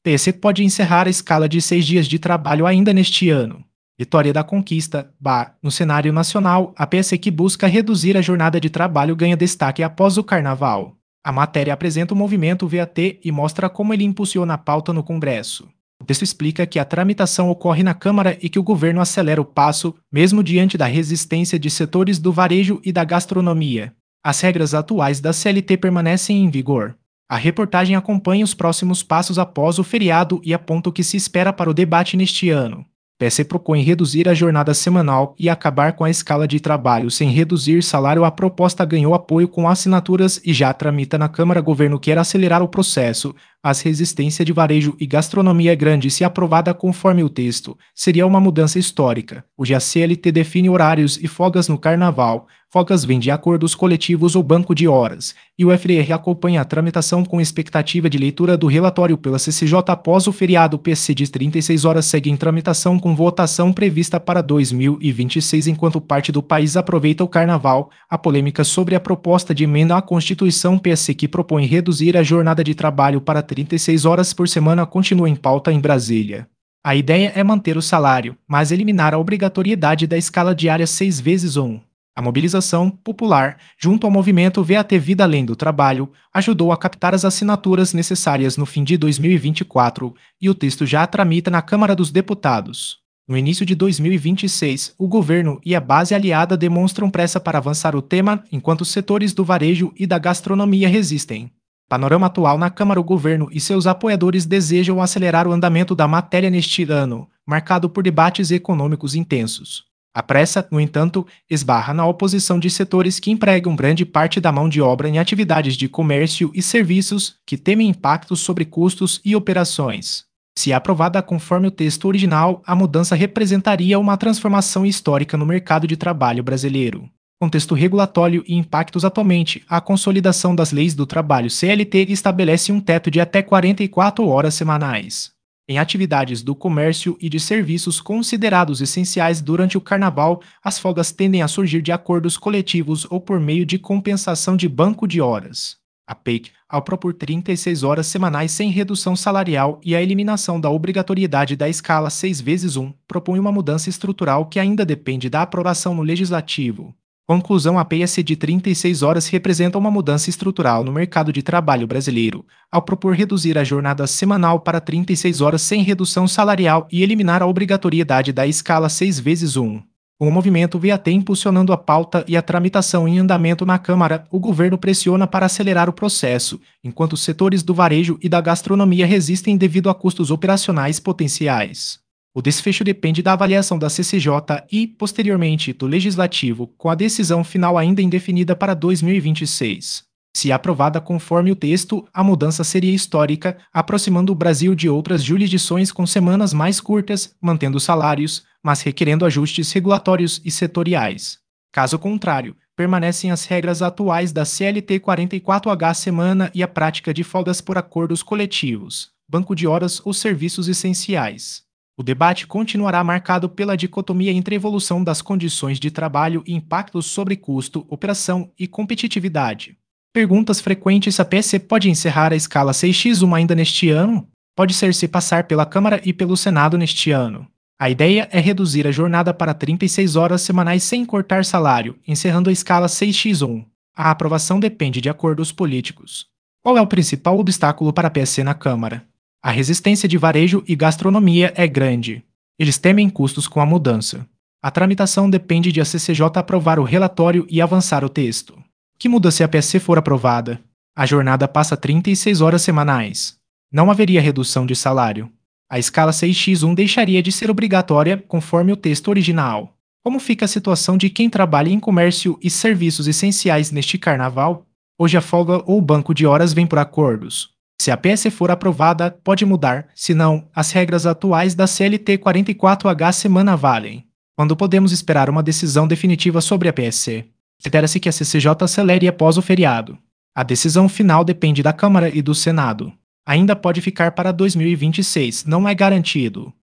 PSC pode encerrar a escala de 6 dias de trabalho ainda neste ano. Vitória da Conquista, no cenário nacional, a PSC que busca reduzir a jornada de trabalho ganha destaque após o Carnaval. A matéria apresenta o movimento VAT e mostra como ele impulsiona a pauta no Congresso. O texto explica que a tramitação ocorre na Câmara e que o governo acelera o passo, mesmo diante da resistência de setores do varejo e da gastronomia. As regras atuais da CLT permanecem em vigor. A reportagem acompanha os próximos passos após o feriado e aponta o que se espera para o debate neste ano. PSC propõe reduzir a jornada semanal e acabar com a escala de trabalho sem reduzir salário. A proposta ganhou apoio com assinaturas e já tramita na Câmara. O governo quer acelerar o processo. A resistência de varejo e gastronomia é grande. Se aprovada conforme o texto, seria uma mudança histórica. Hoje a CLT define horários e folgas no Carnaval. Folgas vêm de acordos coletivos ou banco de horas, e o FDR acompanha a tramitação com expectativa de leitura do relatório pela CCJ após o feriado. O PC de 36 horas segue em tramitação com votação prevista para 2026. Enquanto parte do país aproveita o Carnaval, a polêmica sobre a proposta de emenda à Constituição PC que propõe reduzir a jornada de trabalho para 36 horas por semana continua em pauta em Brasília. A ideia é manter o salário, mas eliminar a obrigatoriedade da escala diária 6x1. A mobilização popular, junto ao movimento VAT Vida Além do Trabalho, ajudou a captar as assinaturas necessárias no fim de 2024 e o texto já tramita na Câmara dos Deputados. No início de 2026, o governo e a base aliada demonstram pressa para avançar o tema, enquanto os setores do varejo e da gastronomia resistem. Panorama atual na Câmara: o governo e seus apoiadores desejam acelerar o andamento da matéria neste ano, marcado por debates econômicos intensos. A pressa, no entanto, esbarra na oposição de setores que empregam grande parte da mão de obra em atividades de comércio e serviços que temem impactos sobre custos e operações. Se aprovada conforme o texto original, a mudança representaria uma transformação histórica no mercado de trabalho brasileiro. Contexto regulatório e impactos: atualmente, a consolidação das leis do trabalho CLT estabelece um teto de até 44 horas semanais. Em atividades do comércio e de serviços considerados essenciais durante o Carnaval, as folgas tendem a surgir de acordos coletivos ou por meio de compensação de banco de horas. A PEC, ao propor 36 horas semanais sem redução salarial e a eliminação da obrigatoriedade da escala 6x1, propõe uma mudança estrutural que ainda depende da aprovação no Legislativo. Conclusão: a PSC de 36 horas representa uma mudança estrutural no mercado de trabalho brasileiro, ao propor reduzir a jornada semanal para 36 horas sem redução salarial e eliminar a obrigatoriedade da escala 6x1. Com o movimento VAT impulsionando a pauta e a tramitação em andamento na Câmara, o governo pressiona para acelerar o processo, enquanto os setores do varejo e da gastronomia resistem devido a custos operacionais potenciais. O desfecho depende da avaliação da CCJ e, posteriormente, do Legislativo, com a decisão final ainda indefinida para 2026. Se aprovada conforme o texto, a mudança seria histórica, aproximando o Brasil de outras jurisdições com semanas mais curtas, mantendo salários, mas requerendo ajustes regulatórios e setoriais. Caso contrário, permanecem as regras atuais da CLT 44H semana e a prática de folgas por acordos coletivos, banco de horas ou serviços essenciais. O debate continuará marcado pela dicotomia entre evolução das condições de trabalho e impactos sobre custo, operação e competitividade. Perguntas frequentes: a PSC pode encerrar a escala 6x1 ainda neste ano? Pode ser se passar pela Câmara e pelo Senado neste ano. A ideia é reduzir a jornada para 36 horas semanais sem cortar salário, encerrando a escala 6x1. A aprovação depende de acordos políticos. Qual é o principal obstáculo para a PSC na Câmara? A resistência de varejo e gastronomia é grande. Eles temem custos com a mudança. A tramitação depende de a CCJ aprovar o relatório e avançar o texto. O que muda se a PSC for aprovada? A jornada passa a 36 horas semanais. Não haveria redução de salário. A escala 6x1 deixaria de ser obrigatória conforme o texto original. Como fica a situação de quem trabalha em comércio e serviços essenciais neste Carnaval? Hoje a folga ou banco de horas vem por acordos. Se a PSC for aprovada, pode mudar, senão, as regras atuais da CLT 44H semana valem. Quando podemos esperar uma decisão definitiva sobre a PSC? Espera-se que a CCJ acelere após o feriado. A decisão final depende da Câmara e do Senado. Ainda pode ficar para 2026, não é garantido.